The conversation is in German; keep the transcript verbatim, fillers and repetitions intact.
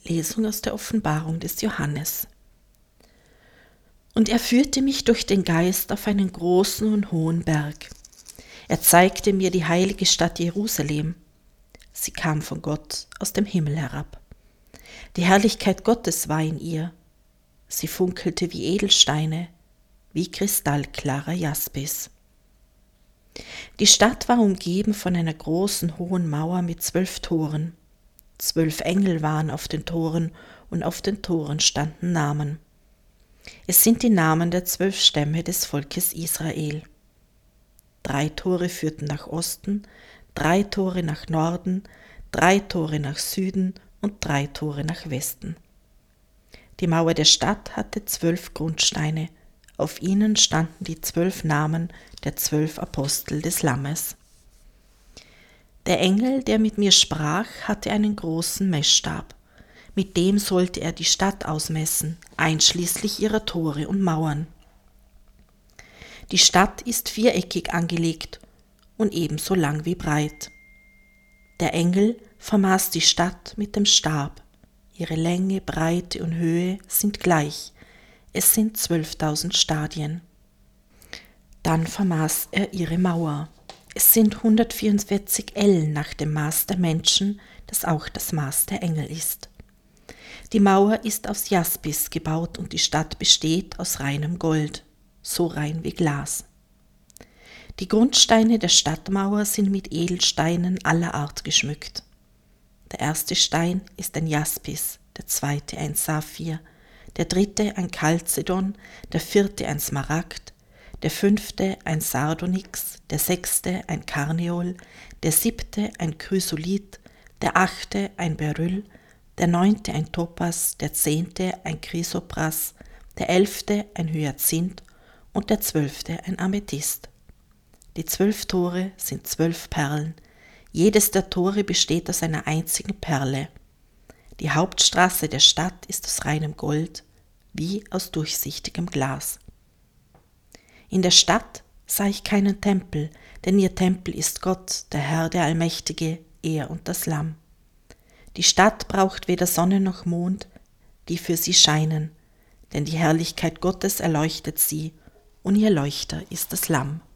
Lesung aus der Offenbarung des Johannes. Und er führte mich durch den Geist auf einen großen und hohen Berg. Er zeigte mir die heilige Stadt Jerusalem. Sie kam von Gott aus dem Himmel herab. Die Herrlichkeit Gottes war in ihr. Sie funkelte wie Edelsteine, wie kristallklarer Jaspis. Die Stadt war umgeben von einer großen, hohen Mauer mit zwölf Toren. Zwölf Engel waren auf den Toren und auf den Toren standen Namen. Es sind die Namen der zwölf Stämme des Volkes Israel. Drei Tore führten nach Osten, drei Tore nach Norden, drei Tore nach Süden und drei Tore nach Westen. Die Mauer der Stadt hatte zwölf Grundsteine. Auf ihnen standen die zwölf Namen der zwölf Apostel des Lammes. Der Engel, der mit mir sprach, hatte einen großen Messstab. Mit dem sollte er die Stadt ausmessen, einschließlich ihrer Tore und Mauern. Die Stadt ist viereckig angelegt und ebenso lang wie breit. Der Engel vermaß die Stadt mit dem Stab. Ihre Länge, Breite und Höhe sind gleich. Es sind zwölftausend Stadien. Dann vermaß er ihre Mauer. Es sind hundertvierundvierzig Ellen nach dem Maß der Menschen, das auch das Maß der Engel ist. Die Mauer ist aus Jaspis gebaut und die Stadt besteht aus reinem Gold, so rein wie Glas. Die Grundsteine der Stadtmauer sind mit Edelsteinen aller Art geschmückt. Der erste Stein ist ein Jaspis, der zweite ein Saphir, der dritte ein Chalcedon, der vierte ein Smaragd, der fünfte ein Sardonyx, der sechste ein Karneol, der siebte ein Chrysolith, der achte ein Beryl, der neunte ein Topas, der zehnte ein Chrysopras, der elfte ein Hyazinth und der zwölfte ein Amethyst. Die zwölf Tore sind zwölf Perlen. Jedes der Tore besteht aus einer einzigen Perle. Die Hauptstraße der Stadt ist aus reinem Gold, wie aus durchsichtigem Glas. In der Stadt sah ich keinen Tempel, denn ihr Tempel ist Gott, der Herr, der Allmächtige, er und das Lamm. Die Stadt braucht weder Sonne noch Mond, die für sie scheinen, denn die Herrlichkeit Gottes erleuchtet sie, und ihr Leuchter ist das Lamm.